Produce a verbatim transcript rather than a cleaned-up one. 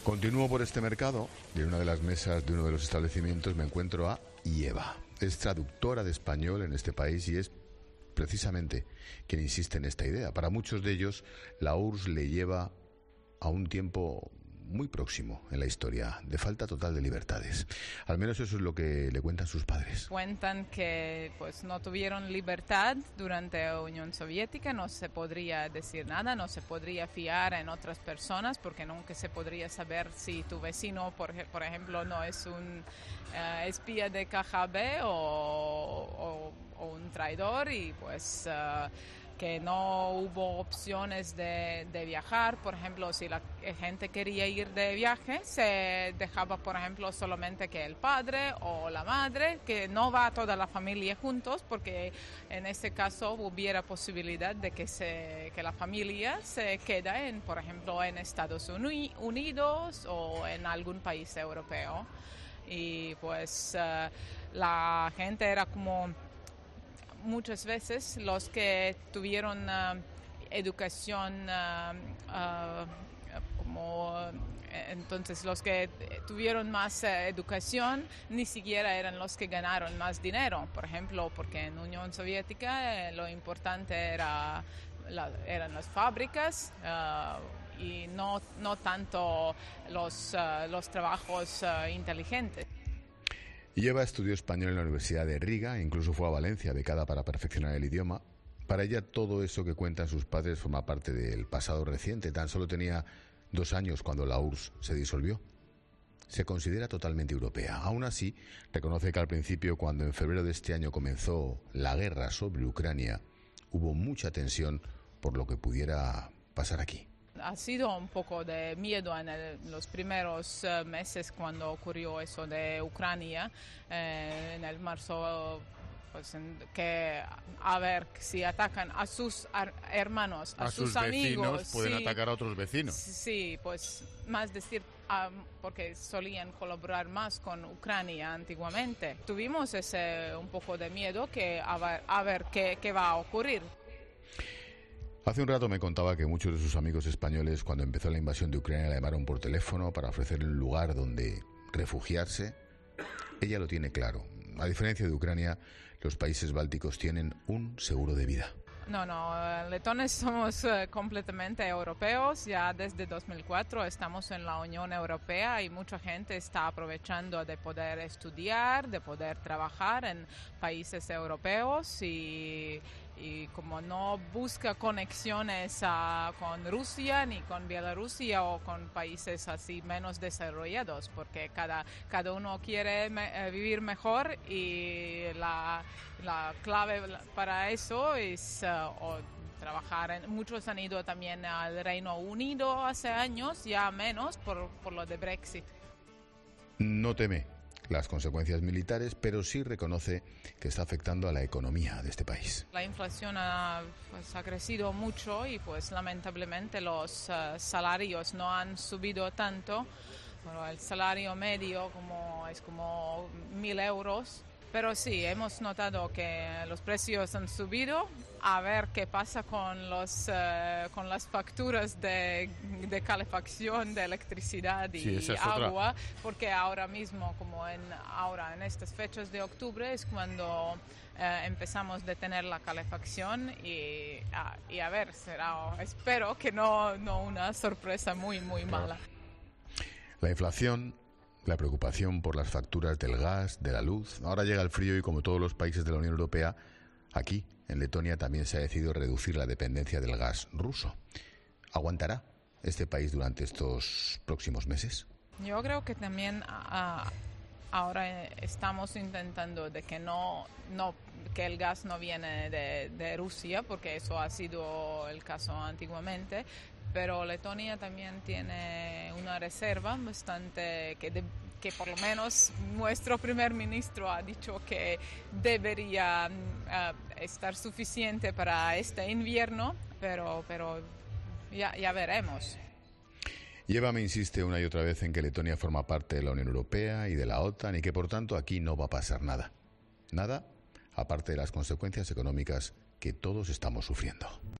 Continúo por este mercado y en una de las mesas de uno de los establecimientos me encuentro a Ieva. Es traductora de español en este país y es precisamente quien insiste en esta idea. Para muchos de ellos, la U R S S le lleva a un tiempo muy próximo en la historia, de falta total de libertades. Al menos eso es lo que le cuentan sus padres. Cuentan que pues no tuvieron libertad durante la Unión Soviética, no se podría decir nada, no se podría fiar en otras personas porque nunca se podría saber si tu vecino, por, por ejemplo, no es un uh, espía de K G B o, o, o un traidor y pues... Uh, que no hubo opciones de, de viajar. Por ejemplo, si la gente quería ir de viaje, se dejaba, por ejemplo, solamente que el padre o la madre, que no va toda la familia juntos, porque en este caso hubiera posibilidad de que, se, que la familia se quede, en, por ejemplo, en Estados Unidos o en algún país europeo. Y pues uh, la gente era como... Muchas veces los que tuvieron uh, educación uh, uh, como entonces los que tuvieron más uh, educación ni siquiera eran los que ganaron más dinero, por ejemplo, porque en Unión Soviética eh, lo importante era la, eran las fábricas uh, y no, no tanto los, uh, los trabajos uh, inteligentes. Ieva estudió español en la Universidad de Riga e incluso fue a Valencia becada para perfeccionar el idioma. Para ella todo eso que cuentan sus padres forma parte del pasado reciente. Tan solo tenía dos años cuando la U R S S se disolvió. Se considera totalmente europea. Aún así, reconoce que al principio, cuando en febrero de este año comenzó la guerra sobre Ucrania, hubo mucha tensión por lo que pudiera pasar aquí. Ha sido un poco de miedo en el, los primeros uh, meses cuando ocurrió eso de Ucrania, eh, en el marzo, pues, en, que a ver si atacan a sus hermanos, a, a sus, sus amigos. Vecinos, pueden sí, atacar a otros vecinos. Sí, pues más decir, um, porque solían colaborar más con Ucrania antiguamente. Tuvimos ese un poco de miedo que a ver, a ver qué, qué va a ocurrir. Hace un rato me contaba que muchos de sus amigos españoles, cuando empezó la invasión de Ucrania, la llamaron por teléfono para ofrecerle un lugar donde refugiarse. Ella lo tiene claro. A diferencia de Ucrania, los países bálticos tienen un seguro de vida. No, no, letones somos uh, completamente europeos. Ya desde dos mil cuatro estamos en la Unión Europea y mucha gente está aprovechando de poder estudiar, de poder trabajar en países europeos y, y como no busca conexiones uh, con Rusia ni con Bielorrusia o con países así menos desarrollados, porque cada, cada uno quiere me, uh, vivir mejor y la, la clave para eso es... Uh, o trabajar en, muchos han ido también al Reino Unido hace años, ya menos por, por lo de Brexit. No teme las consecuencias militares, pero sí reconoce que está afectando a la economía de este país. La inflación ha, pues, ha crecido mucho y pues lamentablemente los uh, salarios no han subido tanto. Bueno, el salario medio como, es como mil euros. Pero sí, hemos notado que los precios han subido. A ver qué pasa con, los, uh, con las facturas de, de calefacción, de electricidad y sí, esa es agua, otra. Porque ahora mismo, como en, ahora en estas fechas de octubre, es cuando uh, empezamos a tener la calefacción y, uh, y a ver, será, espero que no, no una sorpresa muy, muy mala. La inflación, la preocupación por las facturas del gas, de la luz. Ahora llega el frío y, como todos los países de la Unión Europea, aquí, en Letonia, también se ha decidido reducir la dependencia del gas ruso. ¿Aguantará este país durante estos próximos meses? Yo creo que también uh, ahora estamos intentando de que no, no que el gas no viene de, de Rusia, porque eso ha sido el caso antiguamente. Pero Letonia también tiene una reserva bastante que, de, que por lo menos nuestro primer ministro ha dicho que debería uh, estar suficiente para este invierno, pero, pero ya, ya veremos. Ieva me insiste una y otra vez en que Letonia forma parte de la Unión Europea y de la OTAN y que por tanto aquí no va a pasar nada. Nada, aparte de las consecuencias económicas que todos estamos sufriendo.